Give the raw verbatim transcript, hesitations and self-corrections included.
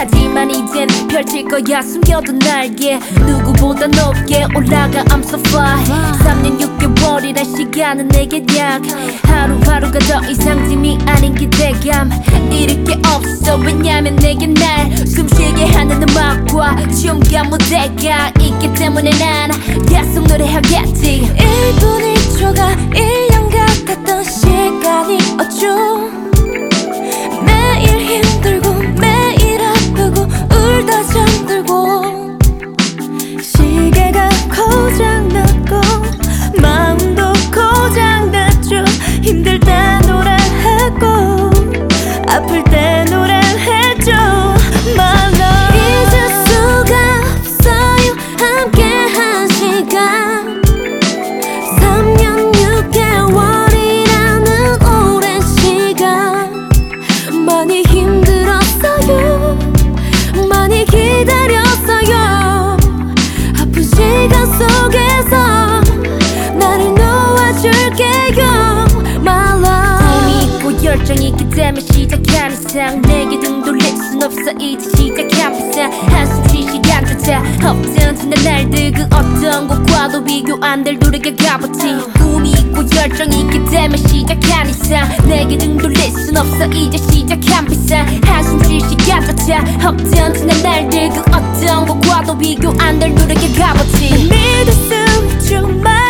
하지만 이젠 펼칠 거야 숨겨둔 날개 누구보다 높게 올라가 I'm so fly 삼 년 육 개월이란 시간은 내게 약 하루하루가 더 이상 짐이 아닌 기대감 잃을 게 없어 왜냐면 내게 날 숨쉬게 하는 음악과 춤과 무대가 있기 때문에 난 계속 노래하겠지 일 분 일 초가 일 년 같았던 시간이 어쩌 매일 힘들고 매일 아프고 울다 잠들고 시계가 고장났고 마음도 고장났죠 힘들 때 노래했고 아플 때 노래했죠 My love 잊을 수가 없어요 함께한 시간 삼 년 육 개월이라는 오랜 시간 많이 힘들었어요 많이 기다렸어요 아픈 시간 속에서 나를 놓아줄게요 My love 꿈이 있고 열정이 있기 때문에 시작한 이상 내게 등 돌릴 순 없어 이제 시작한 비상 한숨 쉴 시간조차 없던 지난 날들 그 어떤 것과도 비교 안 될 노래가 값어치 꿈이 있고 열정이 있기 때문에 시작한 이상 내게 등 돌릴 순 없어 이제 시작한 비상 한숨 쉴 시간조차 없던 지난 날들 그 어떤 것과도 비교 안 될 노래가 값어치 믿을 수 있죠